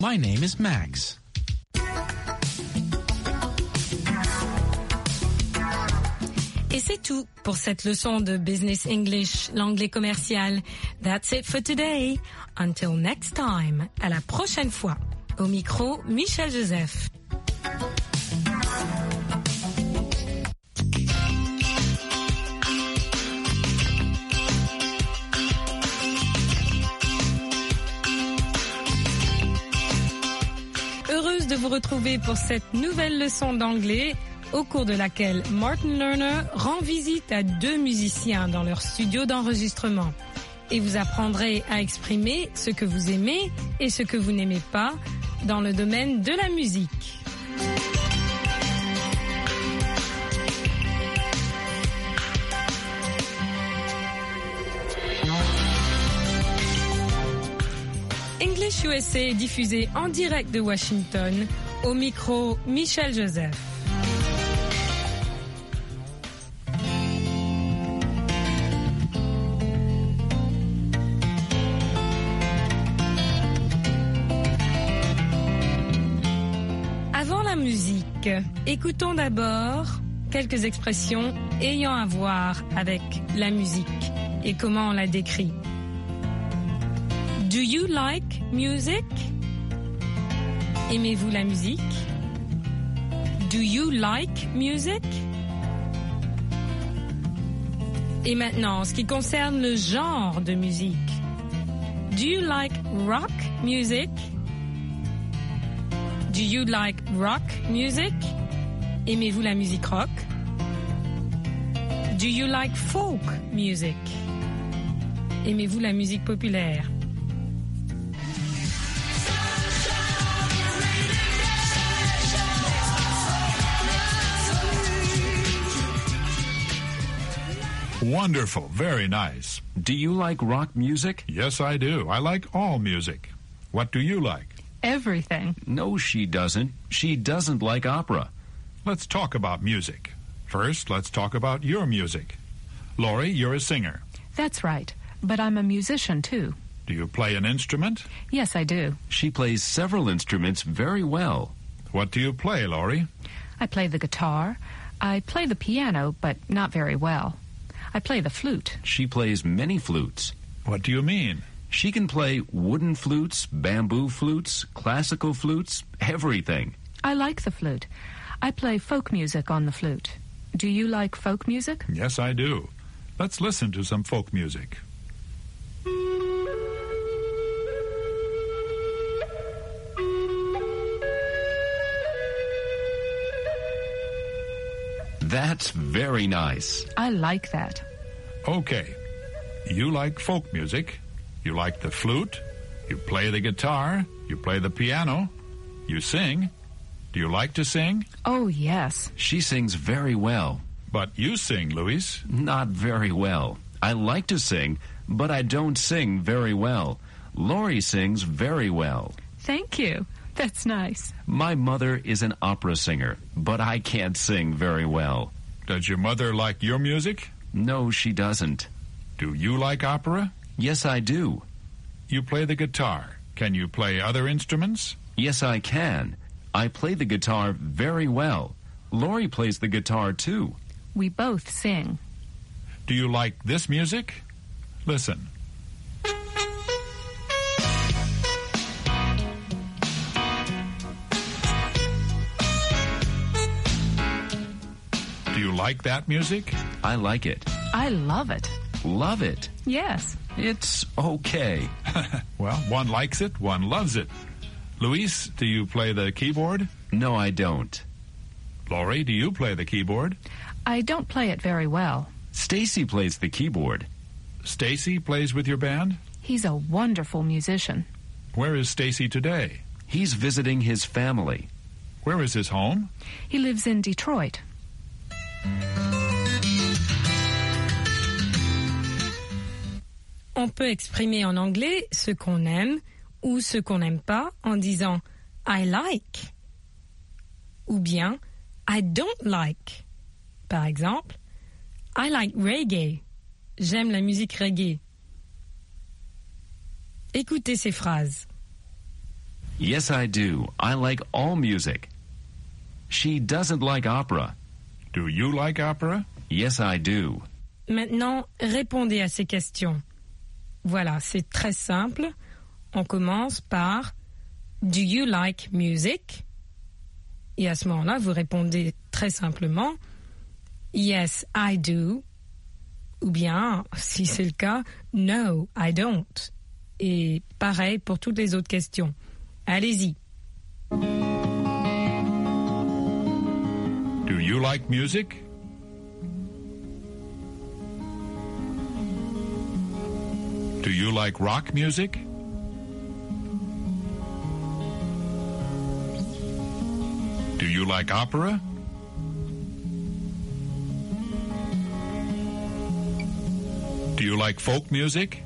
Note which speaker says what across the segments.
Speaker 1: My name is Max.
Speaker 2: Et c'est tout pour cette leçon de Business English, l'anglais commercial. That's it for today. Until next time. À la prochaine fois. Au micro, Michel Joseph. Heureuse de vous retrouver pour cette nouvelle leçon d'anglais, au cours de laquelle Martin Lerner rend visite à 2 musiciens dans leur studio d'enregistrement. Et vous apprendrez à exprimer ce que vous aimez et ce que vous n'aimez pas dans le domaine de la musique. English USA est diffusé en direct de Washington, au micro Michel Joseph. Avant la musique, écoutons d'abord quelques expressions ayant à voir avec la musique et comment on la décrit. Do you like music? Aimez-vous la musique? Do you like music? Et maintenant, en ce qui concerne le genre de musique. Do you like rock music? Do you like rock music? Aimez-vous la musique rock? Do you like folk music? Aimez-vous la musique populaire?
Speaker 3: Wonderful. Very nice.
Speaker 4: Do you like rock music?
Speaker 3: Yes, I do. I like all music. What do you like?
Speaker 5: Everything.
Speaker 4: No, she doesn't. She doesn't like opera.
Speaker 3: Let's talk about music. First, let's talk about your music. Lori, you're a singer.
Speaker 5: That's right. But I'm a musician, too.
Speaker 3: Do you play an instrument?
Speaker 5: Yes, I do.
Speaker 4: She plays several instruments very well.
Speaker 3: What do you play, Lori?
Speaker 5: I play the guitar. I play the piano, but not very well. I play the flute.
Speaker 4: She plays many flutes.
Speaker 3: What do you mean?
Speaker 4: She can play wooden flutes, bamboo flutes, classical flutes, everything.
Speaker 5: I like the flute. I play folk music on the flute. Do you like folk music?
Speaker 3: Yes, I do. Let's listen to some folk music.
Speaker 4: That's very nice.
Speaker 5: I like that.
Speaker 3: Okay. You like folk music. You like the flute. You play the guitar. You play the piano. You sing. Do you like to sing?
Speaker 5: Oh, yes.
Speaker 4: She sings very well.
Speaker 3: But you sing, Luis.
Speaker 4: Not very well. I like to sing, but I don't sing very well. Lori sings very well.
Speaker 5: Thank you. That's nice.
Speaker 4: My mother is an opera singer, but I can't sing very well.
Speaker 3: Does your mother like your music?
Speaker 4: No, she doesn't.
Speaker 3: Do you like opera?
Speaker 4: Yes, I do.
Speaker 3: You play the guitar. Can you play other instruments?
Speaker 4: Yes, I can. I play the guitar very well. Lori plays the guitar, too.
Speaker 5: We both sing.
Speaker 3: Do you like this music? Listen. Do you like that music?
Speaker 4: I like it.
Speaker 5: I love it.
Speaker 4: Love it.
Speaker 5: Yes.
Speaker 4: It's okay.
Speaker 3: Well, one likes it, one loves it. Luis, do you play the keyboard?
Speaker 4: No, I don't.
Speaker 3: Lori, do you play the keyboard?
Speaker 5: I don't play it very well.
Speaker 4: Stacy plays the keyboard.
Speaker 3: Stacy plays with your band?
Speaker 5: He's a wonderful musician.
Speaker 3: Where is Stacy today?
Speaker 4: He's visiting his family.
Speaker 3: Where is his home?
Speaker 5: He lives in Detroit.
Speaker 2: On peut exprimer en anglais ce qu'on aime ou ce qu'on n'aime pas en disant I like ou bien I don't like. Par exemple, I like reggae. J'aime la musique reggae. Écoutez ces phrases.
Speaker 4: Yes, I do. I like all music. She doesn't like opera.
Speaker 3: Do you like opera?
Speaker 4: Yes, I do.
Speaker 2: Maintenant, répondez à ces questions. Voilà, c'est très simple. On commence par Do you like music? Et à ce moment-là, vous répondez très simplement Yes, I do. Ou bien, si c'est le cas, No, I don't. Et pareil pour toutes les autres questions. Allez-y.
Speaker 3: Do you like music? Do you like rock music? Do you like opera? Do you like folk music?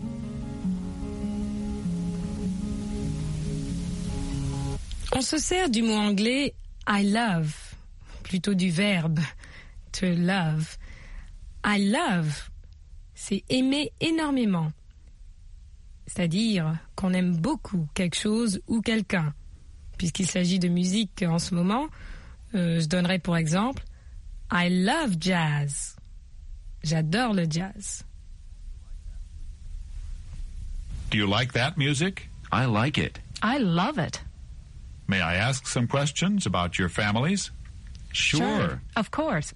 Speaker 2: On se sert du mot anglais I love, plutôt du verbe to love. I love, c'est aimer énormément. C'est-à-dire qu'on aime beaucoup quelque chose ou quelqu'un. Puisqu'il s'agit de musique en ce moment, je donnerai pour exemple I love jazz. J'adore le jazz.
Speaker 3: Do you like that music?
Speaker 4: I like it.
Speaker 5: I love it.
Speaker 3: May I ask some questions about your families?
Speaker 4: Sure.
Speaker 5: Of course.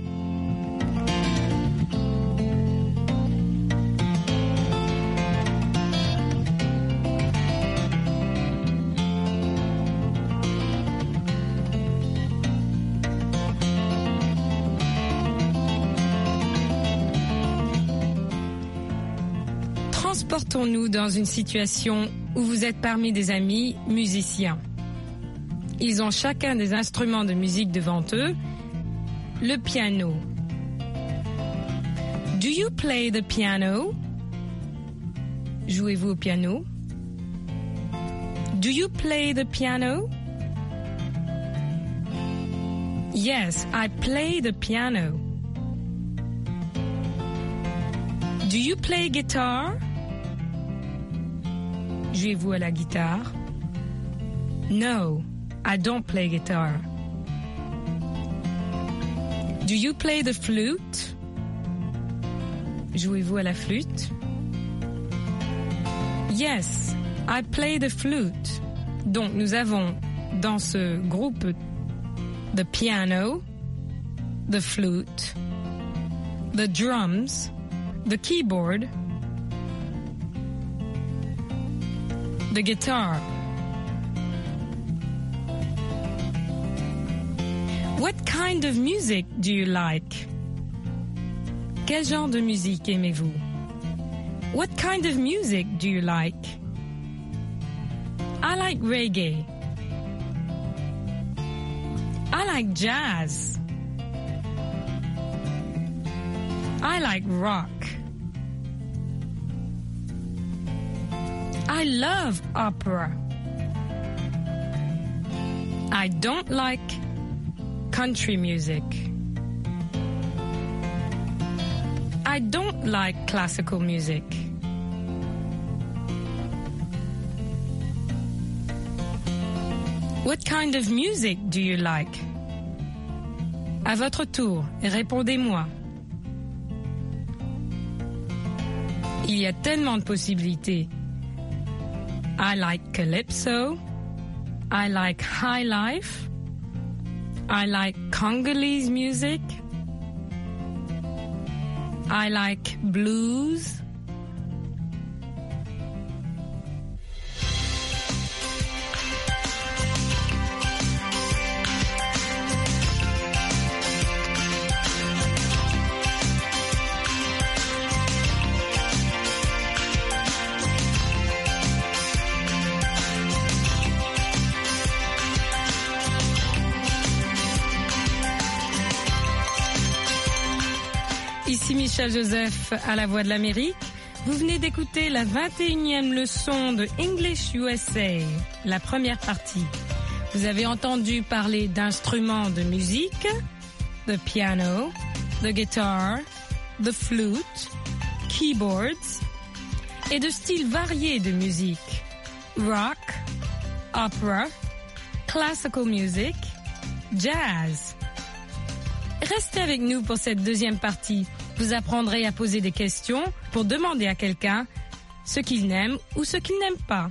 Speaker 2: Transportons-nous dans une situation où vous êtes parmi des amis musiciens. Ils ont chacun des instruments de musique devant eux. Le piano. Do you play the piano? Jouez-vous au piano? Do you play the piano? Yes, I play the piano. Do you play guitar? Jouez-vous à la guitare? No, I don't play guitar. Do you play the flute? Jouez-vous à la flûte? Yes, I play the flute. Donc nous avons dans ce groupe the piano, the flute, the drums, the keyboard, the guitar. What kind of music do you like? Quel genre de musique aimez-vous? What kind of music do you like? I like reggae. I like jazz. I like rock. I love opera. I don't like country music. I don't like classical music. What kind of music do you like? À votre tour, répondez-moi. Il y a tellement de possibilités. I like calypso. I like high life. I like Congolese music. I like blues. Ici Michel Joseph à la Voix de l'Amérique. Vous venez d'écouter la 21e leçon de English USA, la première partie. Vous avez entendu parler d'instruments de musique, the piano, the guitar, the flute, keyboards, et de styles variés de musique, rock, opera, classical music, jazz. Restez avec nous pour cette deuxième partie. Vous apprendrez à poser des questions pour demander à quelqu'un ce qu'il n'aime ou ce qu'il n'aime pas.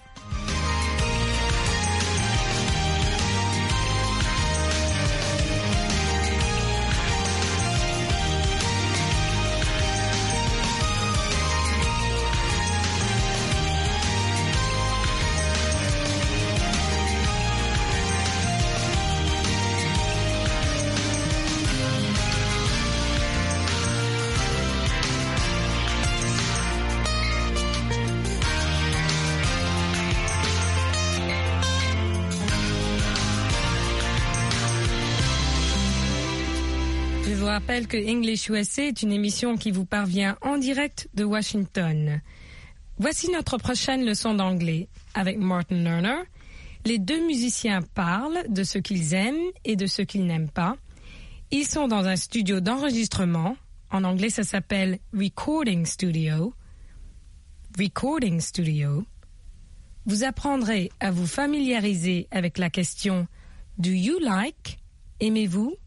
Speaker 2: Je vous rappelle que English USA est une émission qui vous parvient en direct de Washington. Voici notre prochaine leçon d'anglais. Avec Martin Lerner, les deux musiciens parlent de ce qu'ils aiment et de ce qu'ils n'aiment pas. Ils sont dans un studio d'enregistrement. En anglais, ça s'appelle Recording Studio. Recording Studio. Vous apprendrez à vous familiariser avec la question « Do you like ?» Aimez-vous?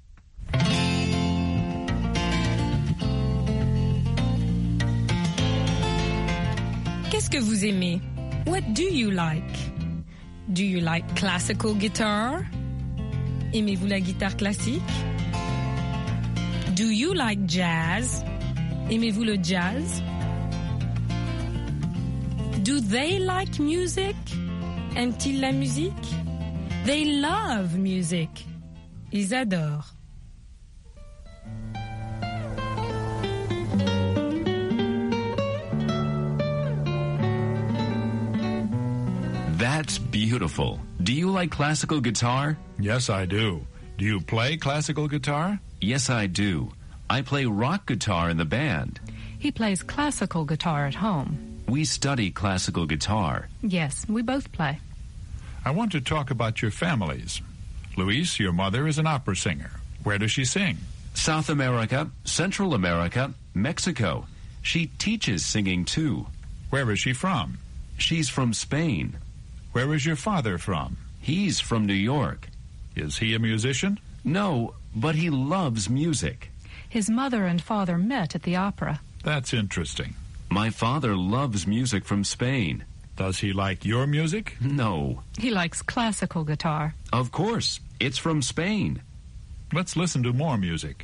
Speaker 2: Qu'est-ce que vous aimez? What do you like? Do you like classical guitar? Aimez-vous la guitare classique? Do you like jazz? Aimez-vous le jazz? Do they like music? Aiment-ils la musique? They love music. Ils adorent.
Speaker 4: That's beautiful. Do you like classical guitar?
Speaker 3: Yes, I do. Do you play classical guitar?
Speaker 4: Yes, I do. I play rock guitar in the band.
Speaker 5: He plays classical guitar at home.
Speaker 4: We study classical guitar.
Speaker 5: Yes, we both play.
Speaker 3: I want to talk about your families. Luis, your mother is an opera singer. Where does she sing?
Speaker 4: South America, Central America, Mexico. She teaches singing too.
Speaker 3: Where is she from?
Speaker 4: She's from Spain.
Speaker 3: Where is your father from?
Speaker 4: He's from New York.
Speaker 3: Is he a musician?
Speaker 4: No, but he loves music.
Speaker 5: His mother and father met at the opera.
Speaker 3: That's interesting.
Speaker 4: My father loves music from Spain.
Speaker 3: Does he like your music?
Speaker 4: No.
Speaker 5: He likes classical guitar.
Speaker 4: Of course. It's from Spain.
Speaker 3: Let's listen to more music.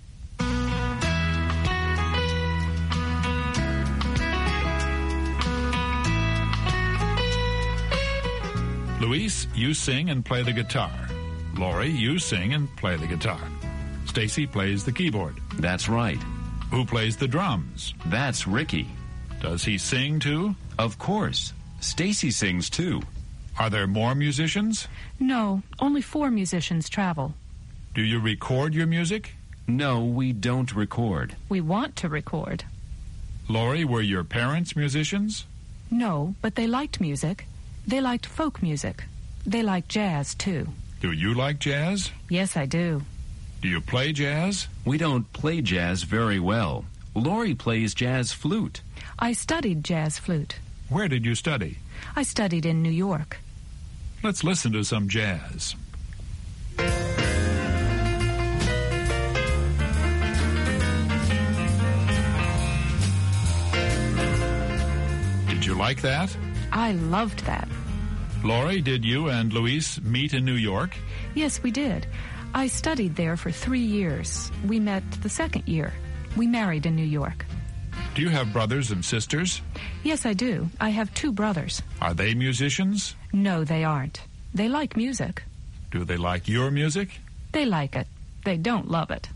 Speaker 3: Luis, you sing and play the guitar. Lori, you sing and play the guitar. Stacy plays the keyboard.
Speaker 4: That's right.
Speaker 3: Who plays the drums?
Speaker 4: That's Ricky.
Speaker 3: Does he sing too?
Speaker 4: Of course. Stacy sings too.
Speaker 3: Are there more musicians?
Speaker 5: No, only 4 musicians travel.
Speaker 3: Do you record your music?
Speaker 4: No, we don't record.
Speaker 5: We want to record.
Speaker 3: Lori, were your parents musicians?
Speaker 5: No, but they liked music. They liked folk music. They like jazz, too.
Speaker 3: Do you like jazz?
Speaker 5: Yes, I do.
Speaker 3: Do you play jazz?
Speaker 4: We don't play jazz very well. Lori plays jazz flute.
Speaker 5: I studied jazz flute.
Speaker 3: Where did you study?
Speaker 5: I studied in New York.
Speaker 3: Let's listen to some jazz. Did you like that?
Speaker 5: I loved that.
Speaker 3: Lori, did you and Luis meet in New York?
Speaker 5: Yes, we did. I studied there for 3 years. We met the second year. We married in New York.
Speaker 3: Do you have brothers and sisters?
Speaker 5: Yes, I do. I have 2 brothers.
Speaker 3: Are they musicians?
Speaker 5: No, they aren't. They like music.
Speaker 3: Do they like your music?
Speaker 5: They like it. They don't love it.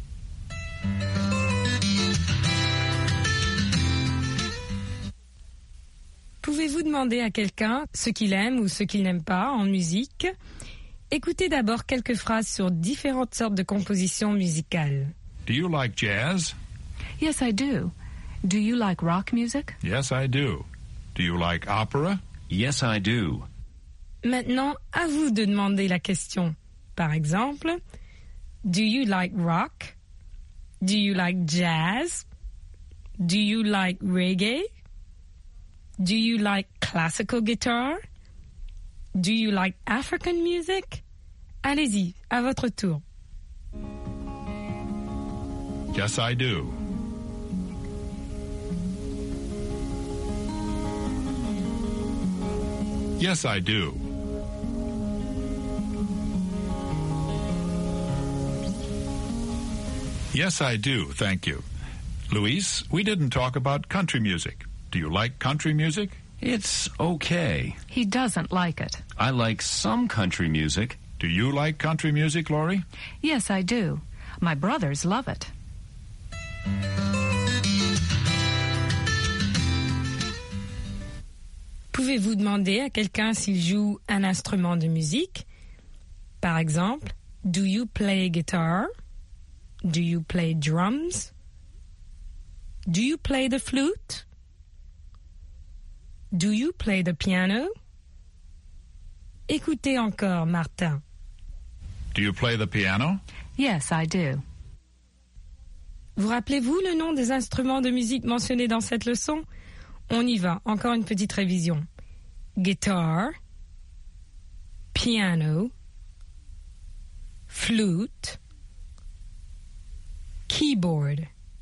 Speaker 2: Pouvez-vous demander à quelqu'un ce qu'il aime ou ce qu'il n'aime pas en musique? Écoutez d'abord quelques phrases sur différentes sortes de compositions musicales.
Speaker 3: Do you like jazz?
Speaker 5: Yes, I do. Do you like rock music?
Speaker 3: Yes, I do. Do you like opera?
Speaker 4: Yes, I do.
Speaker 2: Maintenant, à vous de demander la question. Par exemple, do you like rock? Do you like jazz? Do you like reggae? Do you like classical guitar? Do you like African music? Allez-y, à votre tour.
Speaker 3: Yes, I do. Yes, I do. Yes, I do, thank you. Luis, we didn't talk about country music. Do you like country music?
Speaker 4: It's okay.
Speaker 5: He doesn't like it.
Speaker 4: I like some country music.
Speaker 3: Do you like country music, Laurie?
Speaker 5: Yes, I do. My brothers love it.
Speaker 2: Pouvez-vous demander à quelqu'un s'il joue un instrument de musique? Par exemple, do you play guitar? Do you play drums? Do you play the flute? Do you play the piano? Écoutez encore, Martin.
Speaker 3: Do you play the piano?
Speaker 5: Yes, I do.
Speaker 2: Vous rappelez-vous le nom des instruments de musique mentionnés dans cette leçon? On y va, encore une petite révision. Guitar, piano, flute, keyboard.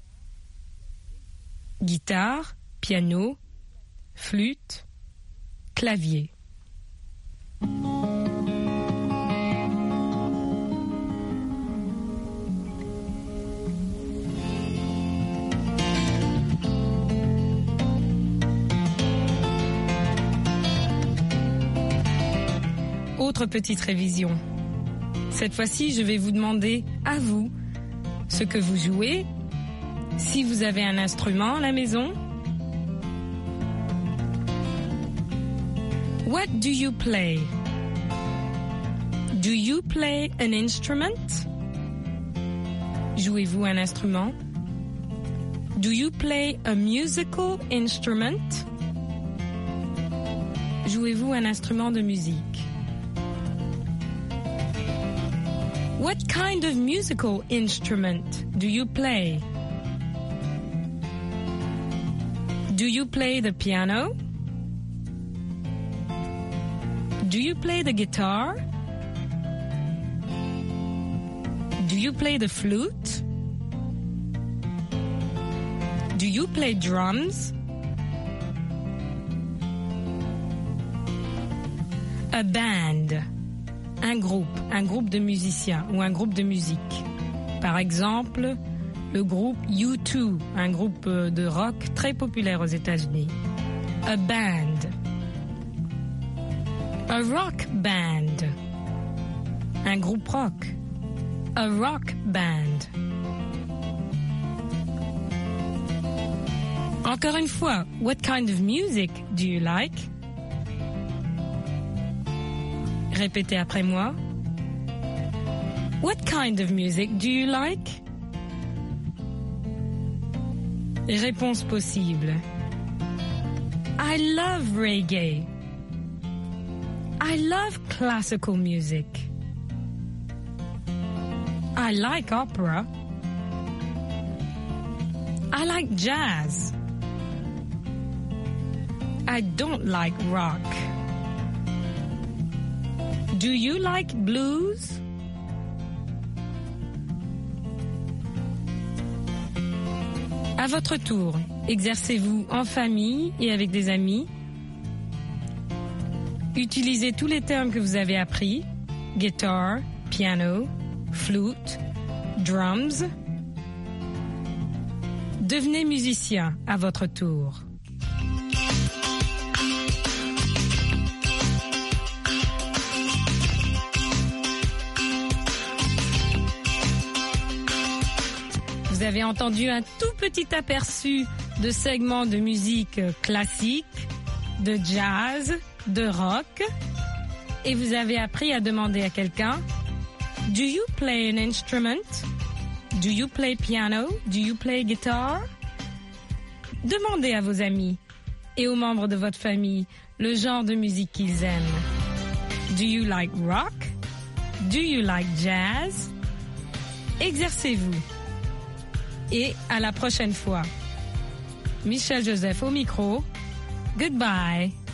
Speaker 2: Guitare, piano, flûte, clavier. Autre petite révision. Cette fois-ci, je vais vous demander à vous ce que vous jouez, si vous avez un instrument à la maison. What do you play? Do you play an instrument? Jouez-vous un instrument? Do you play a musical instrument? Jouez-vous un instrument de musique? What kind of musical instrument do you play? Do you play the piano? Do you play the guitar? Do you play the flute? Do you play drums? A band. Un groupe de musiciens ou un groupe de musique. Par exemple, le groupe U2, un groupe de rock très populaire aux États-Unis. A band. A rock band. Un groupe rock. A rock band. Encore une fois, what kind of music do you like? Répétez après moi. What kind of music do you like? Réponse possible. I love reggae. I love classical music. I like opera. I like jazz. I don't like rock. Do you like blues? À votre tour, exercez-vous en famille et avec des amis. Utilisez tous les termes que vous avez appris. Guitar, piano, flute, drums. Devenez musicien à votre tour. Vous avez entendu un tout petit aperçu de segments de musique classique, de jazz, de rock. Et vous avez appris à demander à quelqu'un, do you play an instrument? Do you play piano? Do you play guitar? Demandez à vos amis et aux membres de votre famille le genre de musique qu'ils aiment. Do you like rock? Do you like jazz? Exercez-vous. Et à la prochaine fois. Michel Joseph au micro. Goodbye.